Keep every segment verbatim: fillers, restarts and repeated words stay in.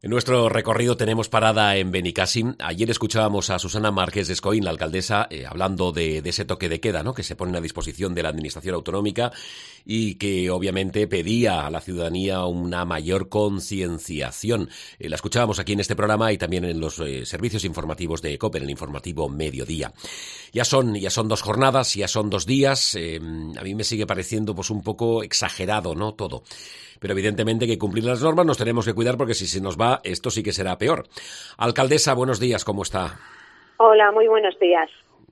En nuestro recorrido tenemos parada en Benicàssim. Ayer escuchábamos a Susana Márquez de Escoín, la alcaldesa, eh, hablando de, de ese toque de queda, ¿no?, que se pone a disposición de la Administración Autonómica y que obviamente pedía a la ciudadanía una mayor concienciación. Eh, la escuchábamos aquí en este programa y también en los eh, servicios informativos de COPE, en el informativo Mediodía. Ya son, ya son dos jornadas, ya son dos días. Eh, a mí me sigue pareciendo pues un poco exagerado, ¿no?, todo. Pero evidentemente hay que cumplir las normas, nos tenemos que cuidar porque si se nos va, esto sí que será peor. Alcaldesa, buenos días, ¿cómo está? Hola, muy buenos días.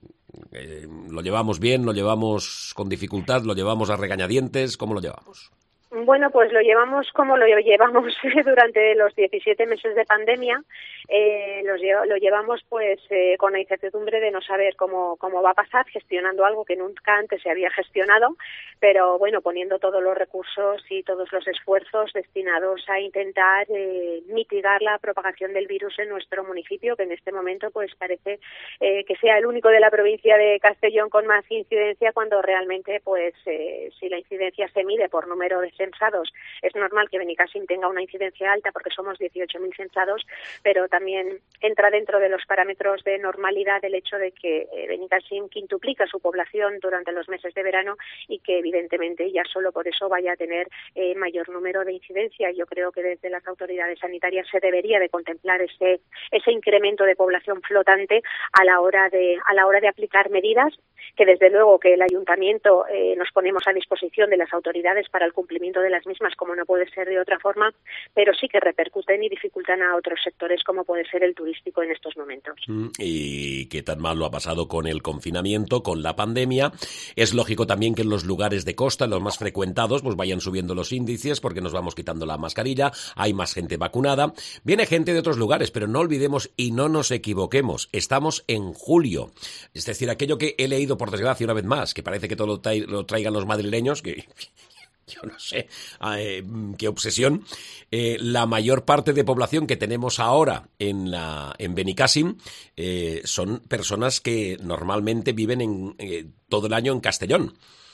Eh, ¿Lo llevamos bien? ¿Lo llevamos con dificultad? ¿Lo llevamos a regañadientes? ¿Cómo lo llevamos? Bueno, pues lo llevamos como lo llevamos durante los diecisiete meses de pandemia. Eh, los, lo llevamos pues eh, con la incertidumbre de no saber cómo, cómo va a pasar, gestionando algo que nunca antes se había gestionado, pero bueno, poniendo todos los recursos y todos los esfuerzos destinados a intentar eh, mitigar la propagación del virus en nuestro municipio, que en este momento pues parece eh, que sea el único de la provincia de Castellón con más incidencia, cuando realmente pues eh, si la incidencia se mide por número de censados, es normal que Benicàssim tenga una incidencia alta porque somos dieciocho mil censados, pero también entra dentro de los parámetros de normalidad el hecho de que eh, Benicàssim quintuplica su población durante los meses de verano y que evidentemente ya solo por eso vaya a tener eh, mayor número de incidencia. Yo creo que desde las autoridades sanitarias se debería de contemplar ese ese incremento de población flotante a la hora de a la hora de aplicar medidas que desde luego que el ayuntamiento eh, nos ponemos a disposición de las autoridades para el cumplimiento de las mismas, como no puede ser de otra forma, pero sí que repercuten y dificultan a otros sectores como puede ser el turístico en estos momentos. Y qué tan mal lo ha pasado con el confinamiento, con la pandemia. Es lógico también que en los lugares de costa, los más frecuentados, pues vayan subiendo los índices porque nos vamos quitando la mascarilla, hay más gente vacunada. Viene gente de otros lugares, pero no olvidemos y no nos equivoquemos, estamos en julio. Es decir, aquello que he leído por desgracia una vez más, que parece que todo lo, tra- lo traigan los madrileños, que yo no sé eh, qué obsesión, eh, la mayor parte de población que tenemos ahora en la en Benicàssim eh, son personas que normalmente viven en, eh, todo el año en Castellón.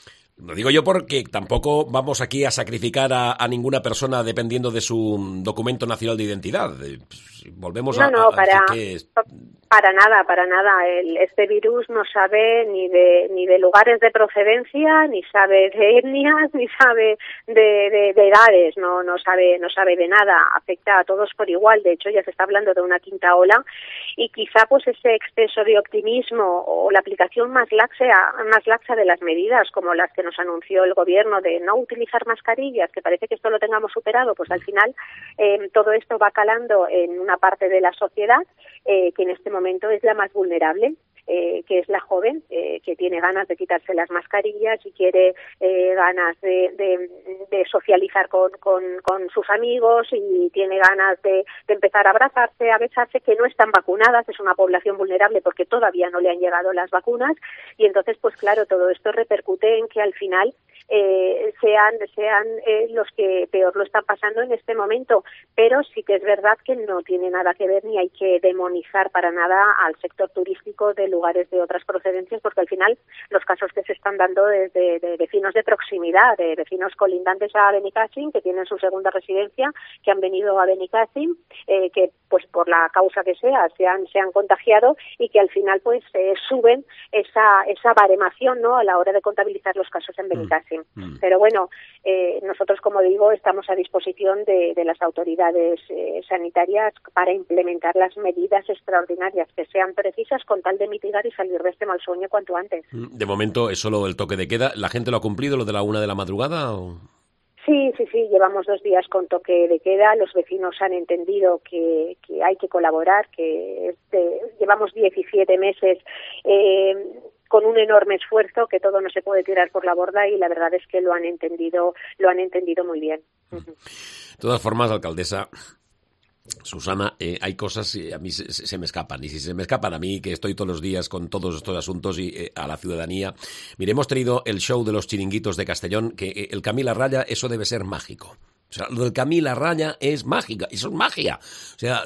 Lo digo yo porque tampoco vamos aquí a sacrificar a, a ninguna persona dependiendo de su documento nacional de identidad. Volvemos no, a, no, a, a para, que es... para nada, para nada. El, este virus no sabe ni de ni de lugares de procedencia, ni sabe de etnias, ni sabe de, de, de edades. No, no sabe, no sabe de nada. Afecta a todos por igual. De hecho, ya se está hablando de una quinta ola y quizá pues ese exceso de optimismo o la aplicación más laxa, más laxa de las medidas, como las que nos anunció el gobierno de no utilizar mascarillas, que parece que esto lo tengamos superado, pues al final eh, todo esto va calando en una parte de la sociedad eh, que en este momento es la más vulnerable. Eh, que es la joven, eh, que tiene ganas de quitarse las mascarillas y quiere eh, ganas de, de, de socializar con, con, con sus amigos y tiene ganas de, de empezar a abrazarse, a besarse, que no están vacunadas, es una población vulnerable porque todavía no le han llegado las vacunas y entonces, pues claro, todo esto repercute en que al final eh, sean, sean eh, los que peor lo están pasando en este momento, pero sí que es verdad que no tiene nada que ver ni hay que demonizar para nada al sector turístico de lugares de otras procedencias, porque al final los casos que se están dando desde de vecinos de proximidad, de vecinos colindantes a Benicàssim, que tienen su segunda residencia, que han venido a Benicàssim, eh, que pues por la causa que sea se han se han contagiado y que al final pues eh, suben esa esa baremación, ¿no?, a la hora de contabilizar los casos en Benicàssim. Mm, mm. Pero bueno, eh, nosotros, como digo, estamos a disposición de, de las autoridades eh, sanitarias para implementar las medidas extraordinarias que sean precisas con tal de mitigar y salir de este mal sueño cuanto antes. De momento es solo el toque de queda. ¿La gente lo ha cumplido, lo de la una de la madrugada? ¿O? Sí, sí, sí, llevamos dos días con toque de queda, los vecinos han entendido que, que hay que colaborar, que este, llevamos diecisiete meses eh, con un enorme esfuerzo, que todo no se puede tirar por la borda y la verdad es que lo han entendido, lo han entendido muy bien. De todas formas, alcaldesa Susana, eh, hay cosas que a mí se, se me escapan, y si se me escapan a mí, que estoy todos los días con todos estos asuntos y eh, a la ciudadanía. Mire, hemos tenido el show de los chiringuitos de Castellón, que eh, el Camila Raya, eso debe ser mágico. O sea, lo del Camí La Raya es mágica, eso es magia. O sea,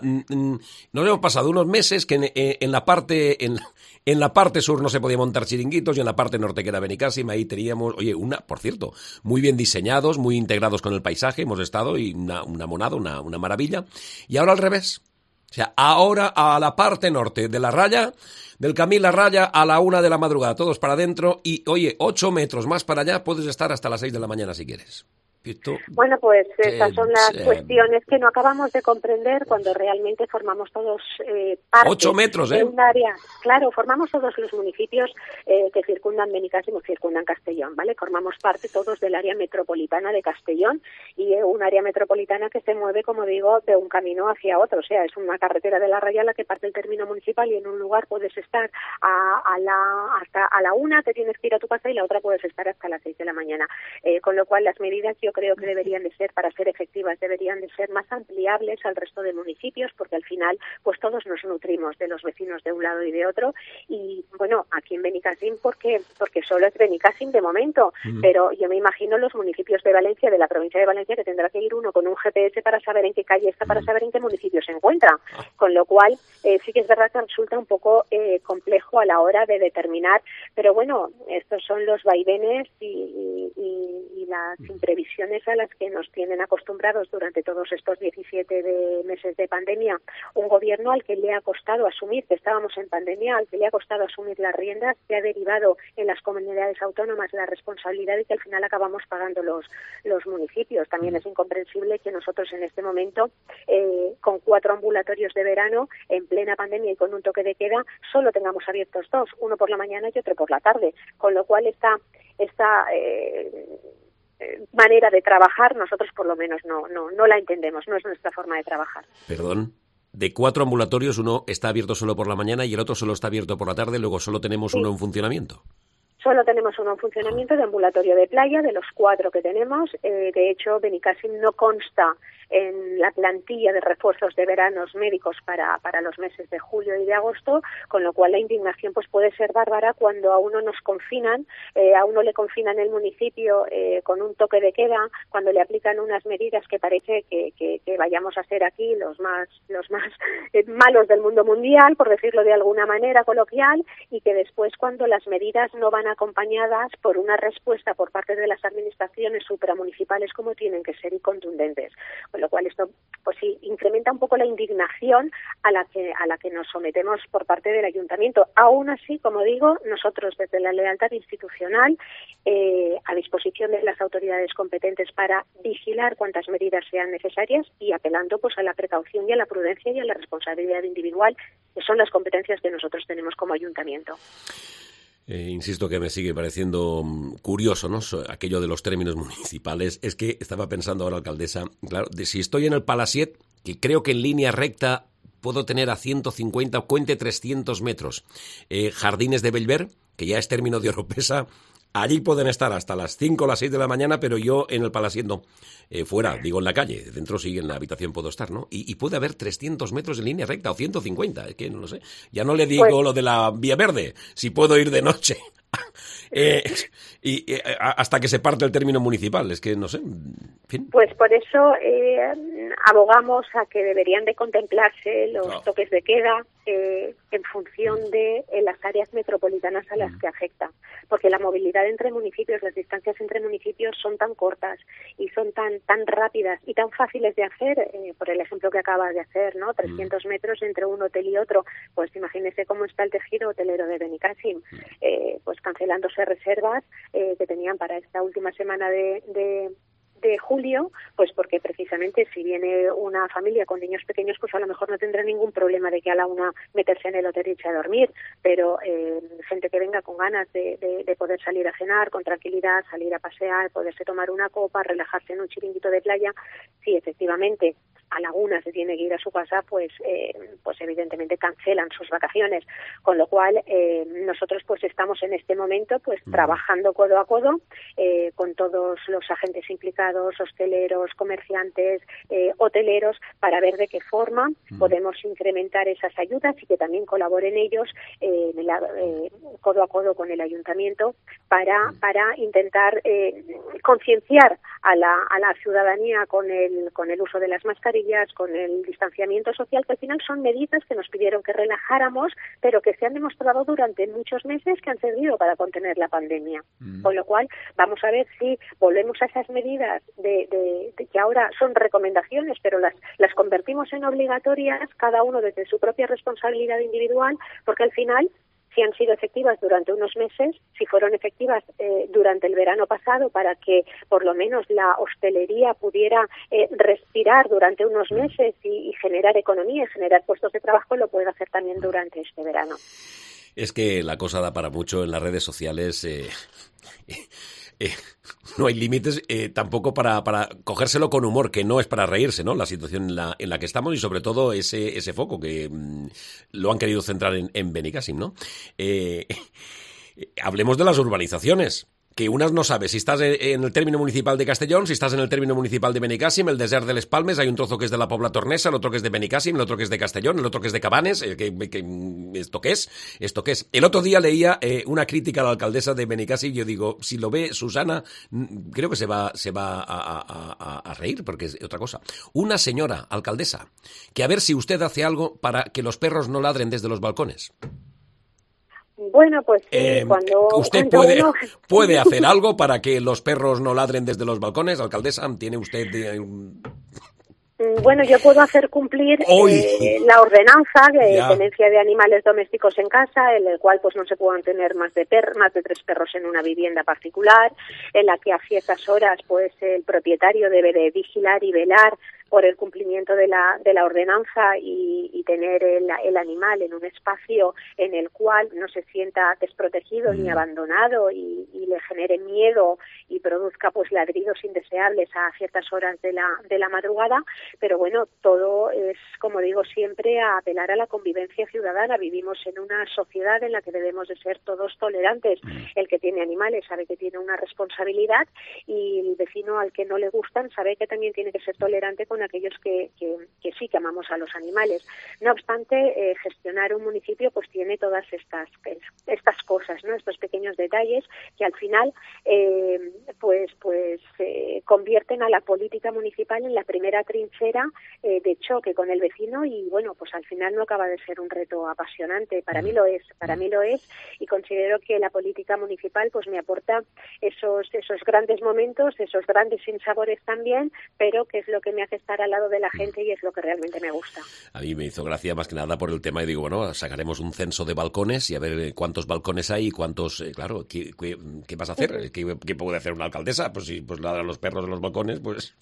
nos hemos pasado unos meses que en, en la parte en, en la parte sur no se podía montar chiringuitos y en la parte norte, que era Benicàssim, ahí teníamos, oye, una, por cierto, muy bien diseñados, muy integrados con el paisaje, hemos estado y una, una monada, una, una maravilla. Y ahora al revés. O sea, ahora a la parte norte de La Raya, del Camí La Raya, a la una de la madrugada, todos para adentro y, oye, ocho metros más para allá, puedes estar hasta las seis de la mañana si quieres. Esto, bueno, pues estas eh, son las eh, cuestiones que no acabamos de comprender cuando realmente formamos todos eh, parte ocho metros, ¿eh? de un área. Claro, formamos todos los municipios eh, que circundan Benicàssim o circundan Castellón, ¿vale? Formamos parte todos del área metropolitana de Castellón y eh, un área metropolitana que se mueve, como digo, de un camino hacia otro. O sea, es una carretera de La Raya la que parte el término municipal y en un lugar puedes estar a, a la hasta a la una, te tienes que ir a tu casa y la otra puedes estar hasta las seis de la mañana. Eh, con lo cual las medidas yo creo que deberían de ser, para ser efectivas, deberían de ser más ampliables al resto de municipios, porque al final pues todos nos nutrimos de los vecinos de un lado y de otro. Y bueno, aquí en Benicàssim, porque porque solo es Benicàssim de momento, mm. pero yo me imagino los municipios de Valencia, de la provincia de Valencia, que tendrá que ir uno con un G P S para saber en qué calle está, para saber en qué municipio se encuentra. Con lo cual, eh, sí que es verdad que resulta un poco eh, complejo a la hora de determinar, pero bueno, estos son los vaivenes y, y, y las imprevisiones a las que nos tienen acostumbrados durante todos estos diecisiete de meses de pandemia. Un gobierno al que le ha costado asumir que estábamos en pandemia, al que le ha costado asumir las riendas, que ha derivado en las comunidades autónomas la responsabilidad y que al final acabamos pagando los, los municipios. También es incomprensible que nosotros en este momento, eh, con cuatro ambulatorios de verano, en plena pandemia y con un toque de queda, solo tengamos abiertos dos, uno por la mañana y otro por la tarde. Con lo cual esta, esta eh, manera de trabajar nosotros por lo menos no no no la entendemos, no es nuestra forma de trabajar. Perdón, de cuatro ambulatorios uno está abierto solo por la mañana y el otro solo está abierto por la tarde, luego solo tenemos sí. uno en funcionamiento. Solo tenemos uno en funcionamiento de ambulatorio de playa, de los cuatro que tenemos. Eh, de hecho, Benicàssim no consta en la plantilla de refuerzos de veranos médicos para, para los meses de julio y de agosto, con lo cual la indignación pues puede ser bárbara cuando a uno nos confinan, eh, a uno le confinan el municipio eh, con un toque de queda, cuando le aplican unas medidas que parece que, que, que vayamos a ser aquí los más, los más eh, malos del mundo mundial, por decirlo de alguna manera coloquial, y que después cuando las medidas no van acompañadas por una respuesta por parte de las administraciones supramunicipales como tienen que ser y contundentes. Con lo cual esto pues sí incrementa un poco la indignación a la que a la que nos sometemos por parte del ayuntamiento. Aún así, como digo, nosotros desde la lealtad institucional eh, a disposición de las autoridades competentes para vigilar cuantas medidas sean necesarias y apelando pues a la precaución y a la prudencia y a la responsabilidad individual, que son las competencias que nosotros tenemos como ayuntamiento. Eh, insisto que me sigue pareciendo curioso, ¿no? Aquello de los términos municipales. Es que estaba pensando ahora, alcaldesa, claro, de si estoy en el Palacet, que creo que en línea recta puedo tener a ciento cincuenta, cuente trescientos metros. Eh, Jardines de Bellver, que ya es término de Oropesa, allí pueden estar hasta las cinco o las seis de la mañana, pero yo en el Palacet no. Eh, fuera, digo en la calle, dentro sí, en la habitación puedo estar, ¿no? Y, y puede haber trescientos metros en línea recta o ciento cincuenta, es que no lo sé. Ya no le digo pues, lo de la Vía Verde, si puedo ir de noche. eh, y eh, hasta que se parte el término municipal, es que no sé. En fin. Pues por eso eh, abogamos a que deberían de contemplarse los no. toques de queda eh, en función de eh, las áreas metropolitanas a las mm. que afecta, porque la movilidad entre municipios, las distancias entre municipios son tan cortas y son tan tan rápidas y tan fáciles de hacer, eh, por el ejemplo que acabas de hacer, ¿no? trescientos mm. metros entre un hotel y otro, pues imagínese cómo está el tejido hotelero de Benicàssim, mm. eh, pues cancelándose reservas eh, que tenían para esta última semana de, de de julio, pues porque precisamente si viene una familia con niños pequeños, pues a lo mejor no tendrá ningún problema de que a la una meterse en el hotel y irse a dormir, pero eh, gente que venga con ganas de, de, de poder salir a cenar con tranquilidad, salir a pasear, poderse tomar una copa, relajarse en un chiringuito de playa, sí, efectivamente, a la una se tiene que ir a su casa, pues eh, pues evidentemente cancelan sus vacaciones, con lo cual eh, nosotros pues estamos en este momento pues uh-huh. trabajando codo a codo eh, con todos los agentes implicados empleados hosteleros, comerciantes, eh, hoteleros, para ver de qué forma mm. podemos incrementar esas ayudas y que también colaboren ellos eh, en la, eh, codo a codo con el ayuntamiento para, mm. para intentar eh, concienciar a la, a la ciudadanía con el, con el uso de las mascarillas, con el distanciamiento social, que al final son medidas que nos pidieron que relajáramos, pero que se han demostrado durante muchos meses que han servido para contener la pandemia. Mm. Con lo cual, vamos a ver si volvemos a esas medidas de, de, de que ahora son recomendaciones, pero las, las convertimos en obligatorias, cada uno desde su propia responsabilidad individual, porque al final, si han sido efectivas durante unos meses, si fueron efectivas eh, durante el verano pasado para que por lo menos la hostelería pudiera eh, respirar durante unos meses y, y generar economía y generar puestos de trabajo, lo puede hacer también durante este verano. Es que la cosa da para mucho en las redes sociales. Eh, eh, eh, no hay límites eh, tampoco para, para cogérselo con humor, que no es para reírse, ¿no? La situación en la, en la que estamos y sobre todo ese, ese foco que mmm, lo han querido centrar en, en Benicàssim, ¿no? Eh, eh, hablemos de las urbanizaciones. Que unas no sabes si estás en el término municipal de Castellón, si estás en el término municipal de Benicàssim, el desert de les Palmes, hay un trozo que es de la Pobla Tornesa, el otro que es de Benicàssim, el otro que es de Castellón, el otro que es de Cabanes, eh, que, que, ¿esto qué es? ¿Esto qué es? El otro día leía eh, una crítica a la alcaldesa de Benicàssim y yo digo, si lo ve Susana, creo que se va, se va a, a, a, a reír, porque es otra cosa. Una señora alcaldesa, que a ver si usted hace algo para que los perros no ladren desde los balcones. Bueno, pues sí, eh, cuando... ¿Usted cuando puede, uno... puede hacer algo para que los perros no ladren desde los balcones, alcaldesa? ¿Tiene usted...? Eh, Bueno, yo puedo hacer cumplir eh, la ordenanza de ya. tenencia de animales domésticos en casa, en el cual pues no se pueden tener más de per más de tres perros en una vivienda particular, en la que a ciertas horas pues el propietario debe de vigilar y velar por el cumplimiento de la de la ordenanza y, y tener el, el animal en un espacio en el cual no se sienta desprotegido mm. ni abandonado y, y le genere miedo y produzca pues ladridos indeseables a ciertas horas de la de la madrugada. Pero bueno, todo es, como digo siempre, a apelar a la convivencia ciudadana. Vivimos en una sociedad en la que debemos de ser todos tolerantes. El que tiene animales sabe que tiene una responsabilidad y el vecino al que no le gustan sabe que también tiene que ser tolerante con aquellos que, que, que sí que amamos a los animales. No obstante, eh, gestionar un municipio pues tiene todas estas estas cosas, ¿no? Estos pequeños detalles que al final eh, pues pues eh, convierten a la política municipal en la primera trinchera eh, de choque con el vecino y bueno, pues al final no acaba de ser un reto apasionante. Para mí lo es, para mí lo es y considero que la política municipal pues me aporta esos esos grandes momentos, esos grandes sinsabores también, pero que es lo que me hace estar al lado de la gente y es lo que realmente me gusta. A mí me hizo gracia más que nada por el tema y digo, bueno, sacaremos un censo de balcones y a ver cuántos balcones hay y cuántos, eh, claro, ¿qué, qué, qué vas a hacer? Uh-huh. ¿Qué, ¿Qué puede hacer una alcaldesa? Pues si pues ladran los perros en los balcones, pues...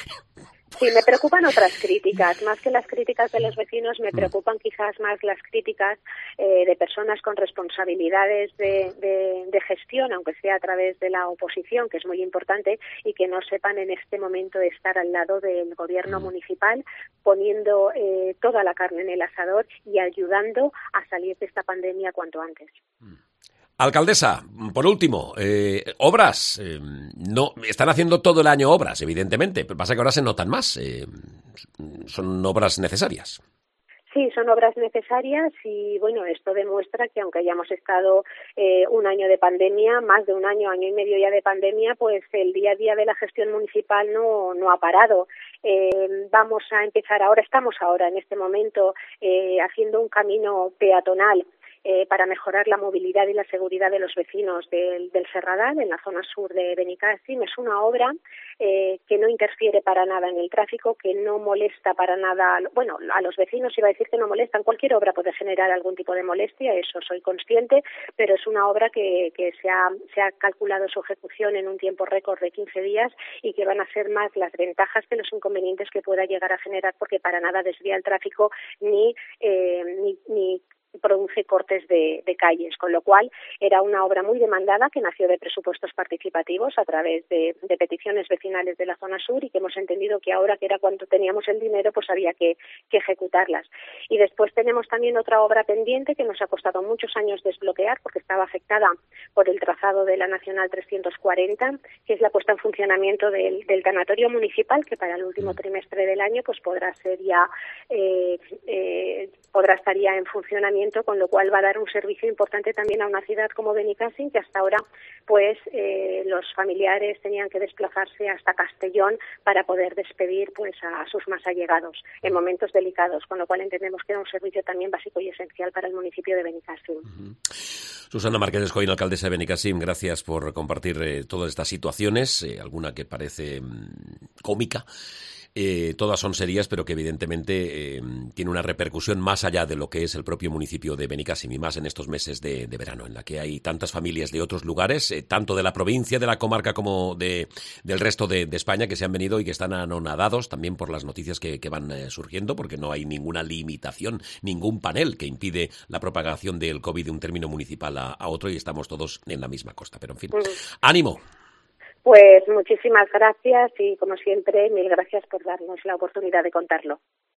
Sí, me preocupan otras críticas, más que las críticas de los vecinos, me preocupan quizás más las críticas eh, de personas con responsabilidades de, de, de gestión, aunque sea a través de la oposición, que es muy importante, y que no sepan en este momento estar al lado del gobierno municipal, poniendo eh, toda la carne en el asador y ayudando a salir de esta pandemia cuanto antes. Alcaldesa, por último, eh, obras. Eh, no están haciendo todo el año obras, evidentemente, pero pasa que ahora se notan más. Eh, son obras necesarias. Sí, son obras necesarias y, bueno, esto demuestra que aunque hayamos estado eh, un año de pandemia, más de un año, año y medio ya de pandemia, pues el día a día de la gestión municipal no, no ha parado. Eh, vamos a empezar ahora, estamos ahora en este momento eh, haciendo un camino peatonal Eh, para mejorar la movilidad y la seguridad de los vecinos del, del Serradal, en la zona sur de Benicàssim. Es una obra eh, que no interfiere para nada en el tráfico, que no molesta para nada, bueno, a los vecinos iba a decir que no molestan, cualquier obra puede generar algún tipo de molestia, eso soy consciente, pero es una obra que, que se, ha, se ha calculado su ejecución en un tiempo récord de quince días y que van a ser más las ventajas que los inconvenientes que pueda llegar a generar, porque para nada desvía el tráfico ni, eh, ni, ni produce cortes de, de calles, con lo cual era una obra muy demandada que nació de presupuestos participativos a través de, de peticiones vecinales de la zona sur y que hemos entendido que ahora que era cuando teníamos el dinero pues había que, que ejecutarlas. Y después tenemos también otra obra pendiente que nos ha costado muchos años desbloquear porque estaba afectada por el trazado de la Nacional trescientos cuarenta, que es la puesta en funcionamiento del, del tanatorio municipal, que para el último trimestre del año pues podrá ser ya eh, eh, podrá estar ya en funcionamiento, con lo cual va a dar un servicio importante también a una ciudad como Benicàssim, que hasta ahora pues eh, los familiares tenían que desplazarse hasta Castellón para poder despedir pues a sus más allegados en momentos delicados, con lo cual entendemos que era un servicio también básico y esencial para el municipio de Benicàssim. Uh-huh. Susana Márquez Escoín, alcaldesa de Benicàssim, gracias por compartir eh, todas estas situaciones, eh, alguna que parece mmm, cómica. Eh, todas son serias, pero que evidentemente eh, tiene una repercusión más allá de lo que es el propio municipio de Benicàssim y más en estos meses de, de verano, en la que hay tantas familias de otros lugares, eh, tanto de la provincia, de la comarca como de, del resto de, de España, que se han venido y que están anonadados también por las noticias que, que van eh, surgiendo, porque no hay ninguna limitación, ningún panel que impide la propagación del COVID de un término municipal a, a otro y estamos todos en la misma costa. Pero en fin, mm. ¡ánimo! Pues muchísimas gracias y, como siempre, mil gracias por darnos la oportunidad de contarlo.